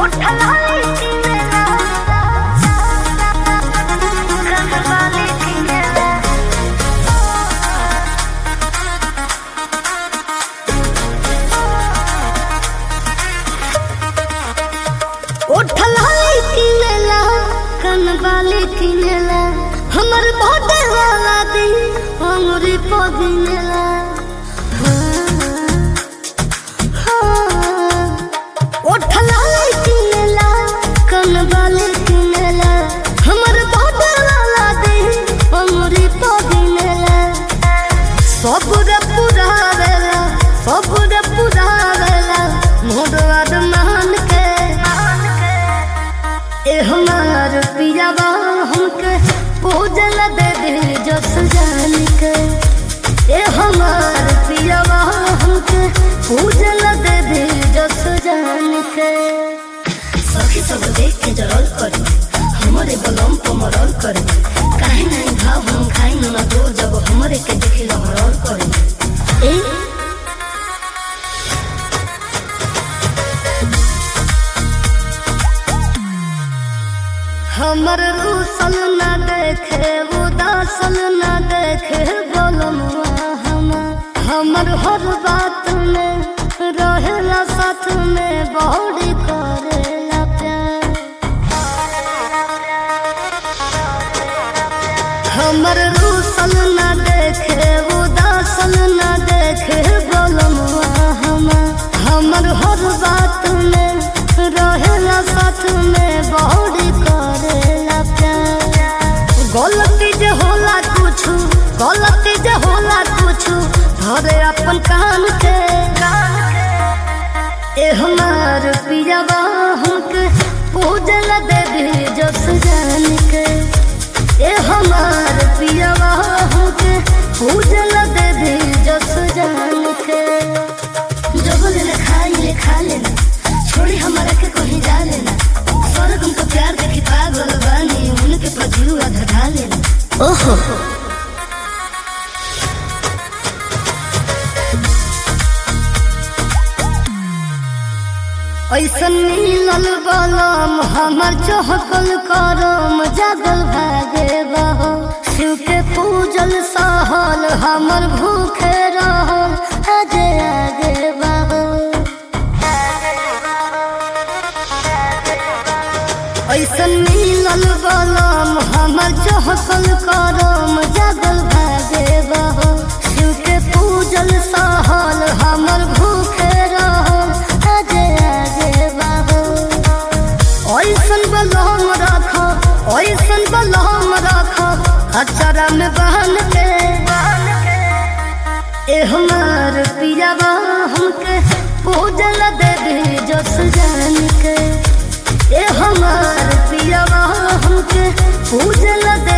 वाले किनेला हमर बर्थडे वाला दिन अंगूरी पगिनेला ओठला किनेला कन वाले किनेला हमर बर्थडे वाला दिन अंगूरी पगिनेला सब रे पुरावेला मोडवा मान के ए हमार पियावा हमके पूजल दे दे जस जान के ए हमार पियावा हमके पूजल दे दे जस जान के सखी सब देख के जरल करे हमरे बलम पर मरल करे काहे नहीं भाव हम खाई ना दो जब हमरे के देखे लहरल करे ए हमर रूसल न देखे उदासल न देखे बोलमुआ हमर हर बात में रहेला साथ में बड़ी करेला प्यार हमर रूसल न देखे उदासल न देखे बोलमुआ हमर हर बात में रहेला साथ में बड़ी गलती जे होला कुछ धरे अपन कान के ए हमार पियावा हमके पूजल दे दे जस जान के ए हमार पियावा हमके पूजल दे दे जस जान के जब ले खा लेना छोड़ी हमारा के कहीं जा लेना स्वर्ग हमको प्यार देखी पागल बानी उनके प्रजुआ धधा लेना ओहो ऐसन मिलल बलम हमर चहकल करम जागल भागे बहो शिव के पूजल सहल हमर भूखे रहल आगे आगे बहो ऐसन मिलल बलम हमर चहकल करम जागल भागे बहो शिव के पूजल सहल हमर भूखे रहल आगे आगे बहो ऐसन बलम रख अचारा में बहन के ए हमार पियावा हमके पूजल दे दे जस जान के ए हमार पियावा हमके पूजल दे